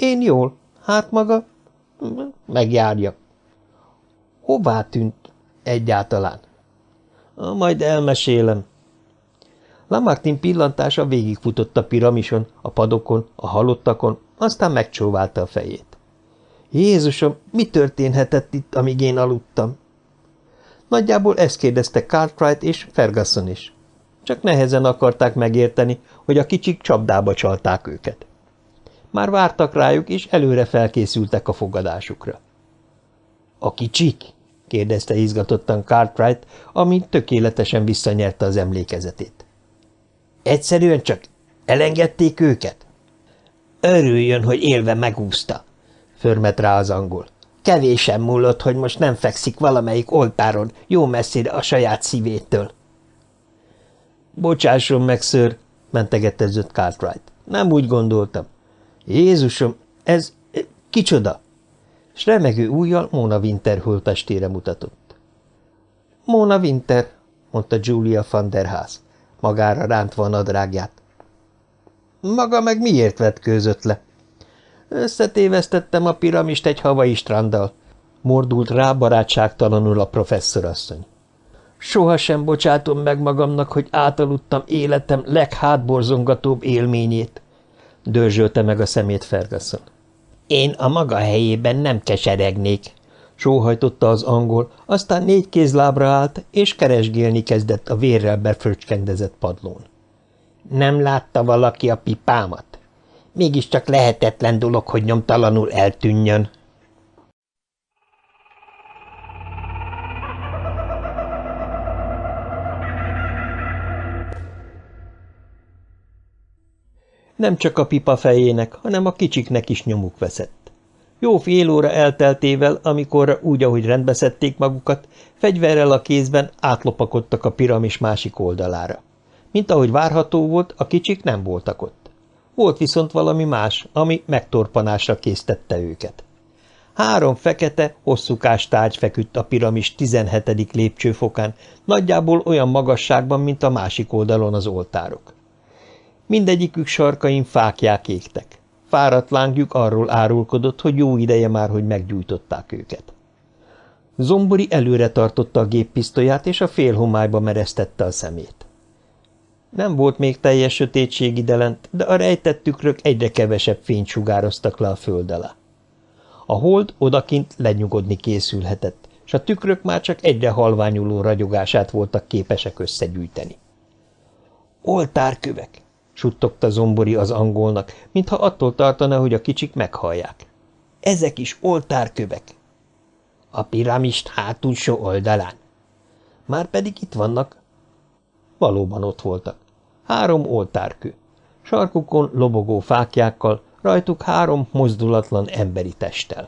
Én jól. Hát maga? Megjárja. Hová tűnt egyáltalán? Majd elmesélem. Lamartine pillantása végigfutott a piramison, a padokon, a halottakon, aztán megcsóválta a fejét. Jézusom, mi történhetett itt, amíg én aludtam? Nagyjából ezt kérdezte Cartwright és Ferguson is. Csak nehezen akarták megérteni, hogy a kicsik csapdába csalták őket. Már vártak rájuk, és előre felkészültek a fogadásukra. – A kicsik? – kérdezte izgatottan Cartwright, amint tökéletesen visszanyerte az emlékezetét. – Egyszerűen csak elengedték őket? – Örüljön, hogy élve megúszta – förmet rá az angol. – Kevésen múlott, hogy most nem fekszik valamelyik oltáron, jó messzire a saját szívétől. – Bocsásson meg, ször – mentegetezett Cartwright. – Nem úgy gondoltam. Jézusom, ez kicsoda? S remegő ujjal Mona Winter holttestére mutatott. Mona Winter, mondta Julia van der Haas, magára rántva a nadrágját. Maga meg miért vetkőzött le? Összetévesztettem a piramist egy havai stranddal, mordult rá barátságtalanul a professzorasszony. Sohasem bocsátom meg magamnak, hogy átaludtam életem leghátborzongatóbb élményét, dörzsölte meg a szemét Ferguson. Én a maga helyében nem keseregnék, sóhajtotta az angol, aztán 4 kézlábra állt, és keresgélni kezdett a vérrel befröcskendezett padlón. Nem látta valaki a pipámat? Mégiscsak lehetetlen dolog, hogy nyomtalanul eltűnjön. Nem csak a pipa fejének, hanem a kicsiknek is nyomuk veszett. Jó fél óra elteltével, amikor úgy, ahogy rendbe szedték magukat, fegyverrel a kézben átlopakodtak a piramis másik oldalára. Mint ahogy várható volt, a kicsik nem voltak ott. Volt viszont valami más, ami megtorpanásra késztette őket. 3 fekete, hosszúkás tárgy feküdt a piramis 17. lépcsőfokán, nagyjából olyan magasságban, mint a másik oldalon az oltárok. Mindegyikük sarkain fáklyák égtek. Fáradt lángjük arról árulkodott, hogy jó ideje már, hogy meggyújtották őket. Zombori előre tartotta a géppisztolyát, és a félhomályba meresztette a szemét. Nem volt még teljes sötétség idelent, de a rejtett tükrök egyre kevesebb fényt sugároztak le a föld alá. A hold odakint lenyugodni készülhetett, s a tükrök már csak egyre halványuló ragyogását voltak képesek összegyűjteni. Oltárkövek! Suttogta Zombori az angolnak, mintha attól tartana, hogy a kicsik meghallják. Ezek is oltárkövek. A piramist hátulsó oldalán. Márpedig itt vannak. Valóban ott voltak. 3 oltárkő. Sarkukon lobogó fáklyákkal, rajtuk 3 mozdulatlan emberi testtel.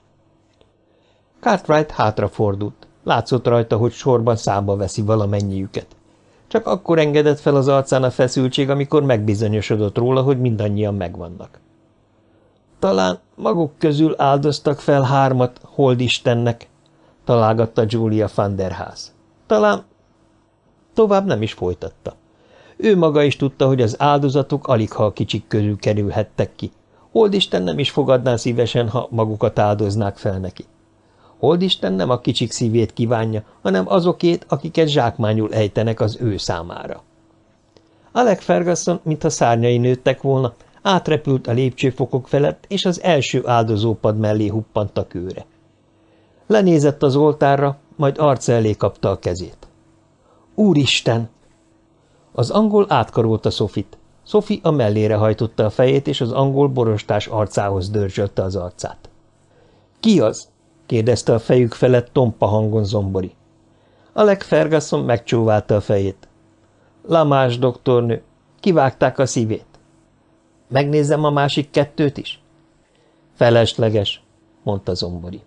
Cartwright hátrafordult. Látszott rajta, hogy sorban számba veszi valamennyiüket. Csak akkor engedett fel az arcán a feszültség, amikor megbizonyosodott róla, hogy mindannyian megvannak. Talán maguk közül áldoztak fel 3 holdistennek, találgatta Julia van der Haas. Talán... Tovább nem is folytatta. Ő maga is tudta, hogy az áldozatok aligha a kicsik közül kerülhettek ki. Holdisten nem is fogadná szívesen, ha magukat áldoznák fel neki. Holdisten nem a kicsik szívét kívánja, hanem azokét, akiket zsákmányul ejtenek az ő számára. Alec Ferguson, mintha szárnyai nőttek volna, átrepült a lépcsőfokok felett, és az első áldozópad mellé huppant a kőre. Lenézett az oltárra, majd arca elé kapta a kezét. Úristen! Az angol átkarolta Sophie-t. Sophie a mellére hajtotta a fejét, és az angol borostás arcához dörzsölte az arcát. Ki az? Kérdezte a fejük felett tompa hangon Zombori. Alec Ferguson megcsóválta a fejét. Lamás doktornő, kivágták a szívét. Megnézzem a másik 2 is? Felesleges, mondta Zombori.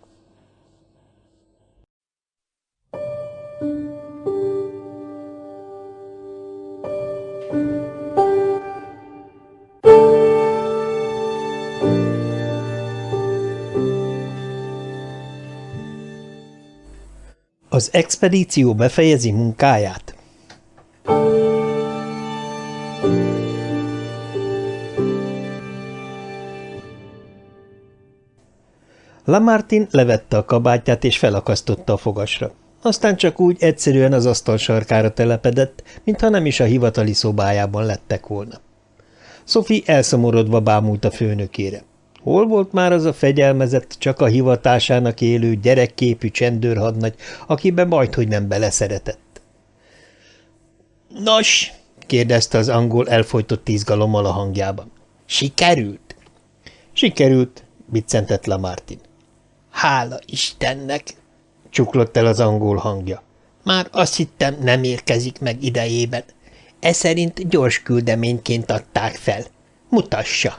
Az expedíció befejezi munkáját. Lamartine levette a kabátját és felakasztotta a fogasra. Aztán csak úgy egyszerűen az asztal sarkára telepedett, mintha nem is a hivatali szobájában lettek volna. Sophie elszomorodva bámult a főnökére. Hol volt már az a fegyelmezett, csak a hivatásának élő, gyerekképű csendőrhadnagy, akiben majdhogy nem beleszeretett? – Nos? – kérdezte az angol elfojtott izgalommal a hangjában. – Sikerült? – Sikerült – biccentett Lamartine. – Hála Istennek! – csuklott el az angol hangja. – Már azt hittem, nem érkezik meg idejében. Eszerint gyors küldeményként adták fel. Mutassa!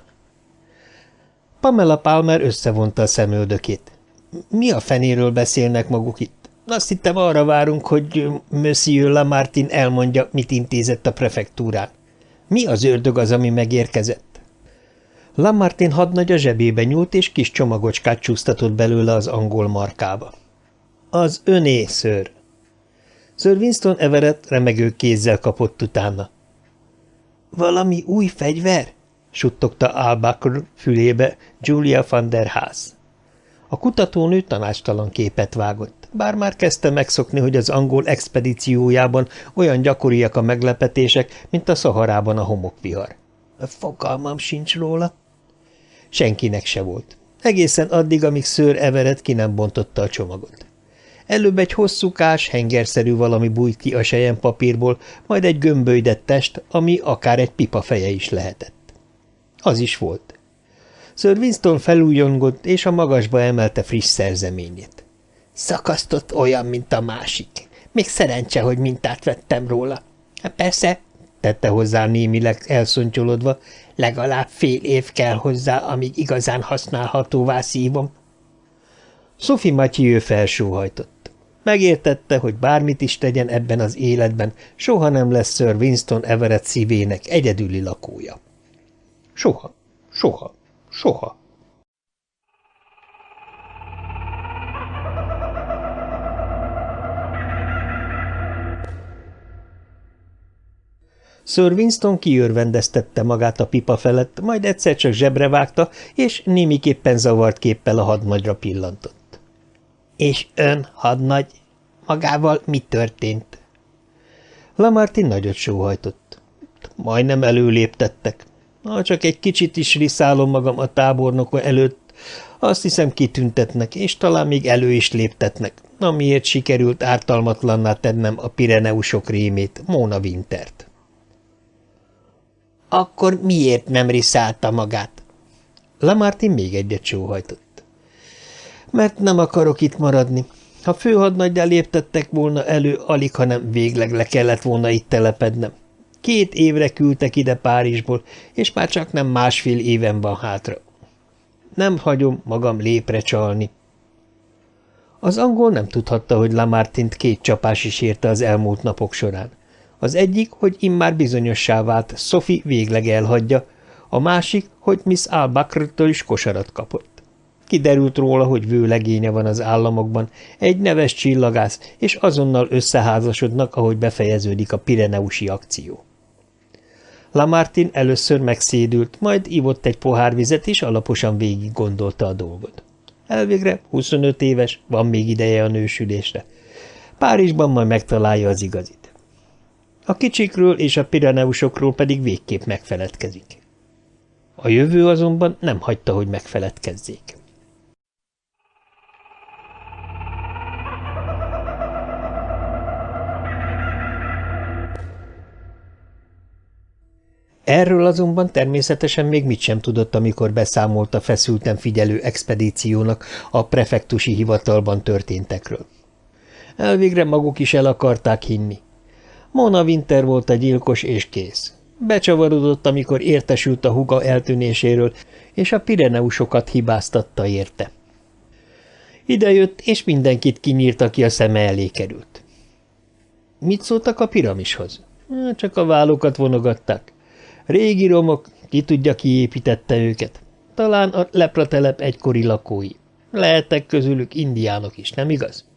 Pamela Palmer összevonta a szemöldökét. – Mi a fenéről beszélnek maguk itt? Azt hittem, arra várunk, hogy Monsieur Lamartine elmondja, mit intézett a prefektúrán. Mi az ördög az, ami megérkezett? Lamartine hadnagy a zsebébe nyúlt, és kis csomagocskát csúsztatott belőle az angol markába. – Az öné, ször! Sir Winston Everett remegő kézzel kapott utána. – Valami új fegyver? – suttogta Albacre fülébe Julia van der Haas. A kutatónő tanácstalan képet vágott, bár már kezdte megszokni, hogy az angol expedíciójában olyan gyakoriak a meglepetések, mint a Szaharában a homokvihar. Fogalmam sincs róla. Senkinek se volt. Egészen addig, amíg Sir Everett ki nem bontotta a csomagot. Előbb egy hosszúkás, hengerszerű valami bújt ki a selyempapírból, majd egy gömbölydett test, ami akár egy pipa feje is lehetett. Az is volt. Sir Winston felújongott, és a magasba emelte friss szerzeményét. Szakasztott olyan, mint a másik. Még szerencse, hogy mintát vettem róla. Persze, tette hozzá némileg elszontyolodva, legalább fél év kell hozzá, amíg igazán használhatóvá szívom. Sophie Mathieu felsóhajtott. Megértette, hogy bármit is tegyen ebben az életben, soha nem lesz Sir Winston Everett szívének egyedüli lakója. Soha, soha, soha. Sir Winston kiörvendeztette magát a pipa felett, majd egyszer csak zsebre vágta, és némiképpen zavart képpel a hadnagyra pillantott. – És ön, hadnagy, magával mi történt? Lamartine nagyot sóhajtott. Majdnem előléptettek. Ha csak egy kicsit is riszálom magam a tábornok előtt, azt hiszem kitüntetnek, és talán még elő is léptetnek, amiért sikerült ártalmatlanná tennem a Pireneusok rémét, Mona Wintert. Akkor miért nem riszálta magát? Lamartine még egyet sóhajtott. Mert nem akarok itt maradni. Ha főhadnaggyal léptettek volna elő, alig, hanem végleg le kellett volna itt telepednem. 2 évre küldtek ide Párizsból, és már csak nem 1,5 éven van hátra. Nem hagyom magam lépre csalni. Az angol nem tudhatta, hogy Lamartine-t 2 csapás is érte az elmúlt napok során. Az egyik, hogy immár bizonyossá vált, Sophie végleg elhagyja, a másik, hogy Miss Albacre-től is kosarat kapott. Kiderült róla, hogy vőlegénye van az államokban, egy neves csillagász, és azonnal összeházasodnak, ahogy befejeződik a pireneusi akció. Lamartine először megszédült, majd ivott egy pohár vizet, és alaposan végig gondolta a dolgot. Elvégre 25 éves, van még ideje a nősülésre. Párizsban majd megtalálja az igazit. A kicsikről és a Pireneusokról pedig végképp megfeledkezik. A jövő azonban nem hagyta, hogy megfeledkezzék. Erről azonban természetesen még mit sem tudott, amikor beszámolt a feszülten figyelő expedíciónak a prefektusi hivatalban történtekről. Elvégre maguk is el akarták hinni. Mona Winter volt a gyilkos, és kész. Becsavarodott, amikor értesült a húga eltűnéséről, és a Pireneusokat hibáztatta érte. Idejött, és mindenkit kinyírt, aki a szeme elé került. Mit szóltak a piramishoz? Csak a vállukat vonogatták. Régi romok, ki tudja, ki építette őket. Talán a lepratelep egykori lakói. Lehettek közülük indiánok is, nem igaz?